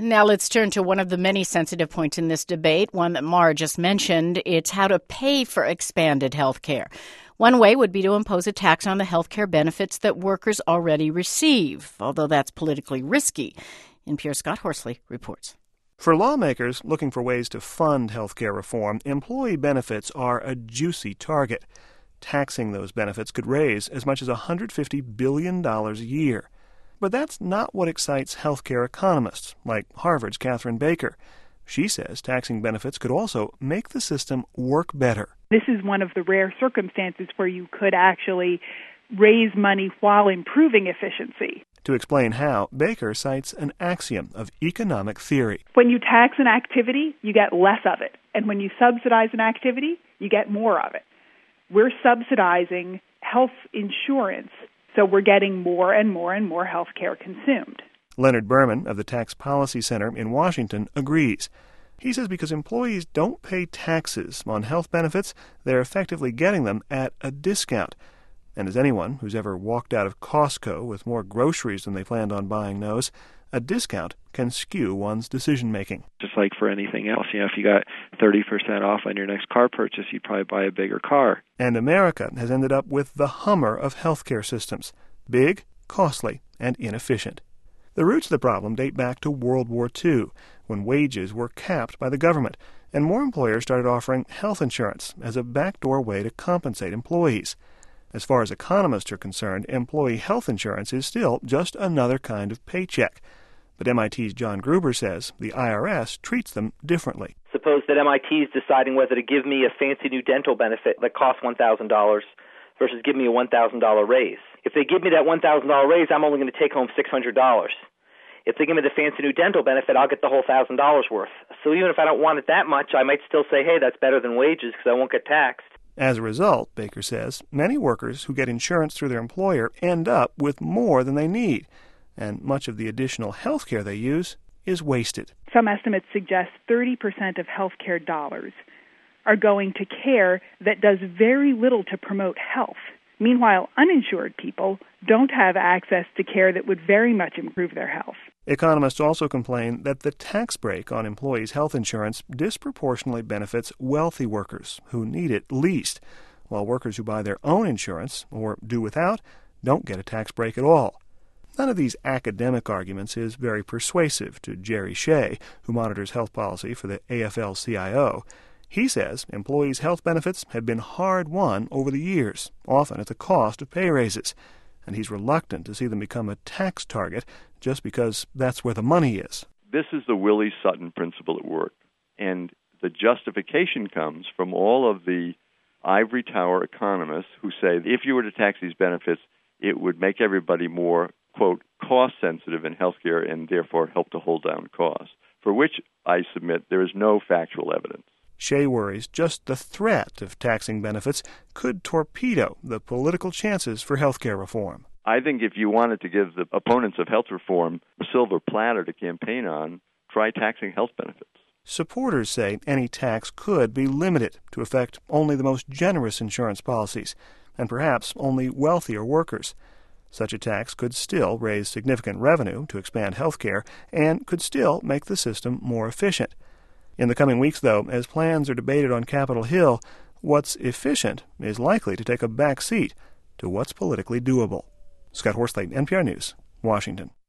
Now let's turn to one of the many sensitive points in this debate, one that Mara just mentioned. It's how to pay for expanded health care. One way would be to impose a tax on the health care benefits that workers already receive, although that's politically risky. NPR's Scott Horsley reports. For lawmakers looking for ways to fund health care reform, employee benefits are a juicy target. Taxing those benefits could raise as much as $150 billion a year. But that's not what excites healthcare economists, like Harvard's Catherine Baker. She says taxing benefits could also make the system work better. This is one of the rare circumstances where you could actually raise money while improving efficiency. To explain how, Baker cites an axiom of economic theory. When you tax an activity, you get less of it. And when you subsidize an activity, you get more of it. We're subsidizing health insurance, so we're getting more and more and more health care consumed. Leonard Berman of the Tax Policy Center in Washington agrees. He says because employees don't pay taxes on health benefits, they're effectively getting them at a discount. And as anyone who's ever walked out of Costco with more groceries than they planned on buying knows, a discount can skew one's decision-making. Just like for anything else, if you got 30% off on your next car purchase, you'd probably buy a bigger car. And America has ended up with the Hummer of healthcare systems. Big, costly, and inefficient. The roots of the problem date back to World War II, when wages were capped by the government, and more employers started offering health insurance as a backdoor way to compensate employees. As far as economists are concerned, employee health insurance is still just another kind of paycheck. But MIT's John Gruber says the IRS treats them differently. Suppose that MIT is deciding whether to give me a fancy new dental benefit that costs $1,000 versus give me a $1,000 raise. If they give me that $1,000 raise, I'm only going to take home $600. If they give me the fancy new dental benefit, I'll get the whole $1,000 worth. So even if I don't want it that much, I might still say, hey, that's better than wages because I won't get taxed. As a result, Baker says, many workers who get insurance through their employer end up with more than they need, and much of the additional health care they use is wasted. Some estimates suggest 30% of health care dollars are going to care that does very little to promote health. Meanwhile, uninsured people don't have access to care that would very much improve their health. Economists also complain that the tax break on employees' health insurance disproportionately benefits wealthy workers who need it least, while workers who buy their own insurance or do without don't get a tax break at all. None of these academic arguments is very persuasive to Jerry Shea, who monitors health policy for the AFL-CIO. He says employees' health benefits have been hard-won over the years, often at the cost of pay raises, and he's reluctant to see them become a tax target just because that's where the money is. This is the Willie Sutton principle at work, and the justification comes from all of the ivory tower economists who say if you were to tax these benefits, it would make everybody more, quote, cost-sensitive in healthcare and therefore help to hold down costs, for which I submit there is no factual evidence. Shea worries just the threat of taxing benefits could torpedo the political chances for health care reform. I think if you wanted to give the opponents of health reform a silver platter to campaign on, try taxing health benefits. Supporters say any tax could be limited to affect only the most generous insurance policies, and perhaps only wealthier workers. Such a tax could still raise significant revenue to expand health care and could still make the system more efficient. In the coming weeks, though, as plans are debated on Capitol Hill, what's efficient is likely to take a back seat to what's politically doable. Scott Horsley, NPR News, Washington.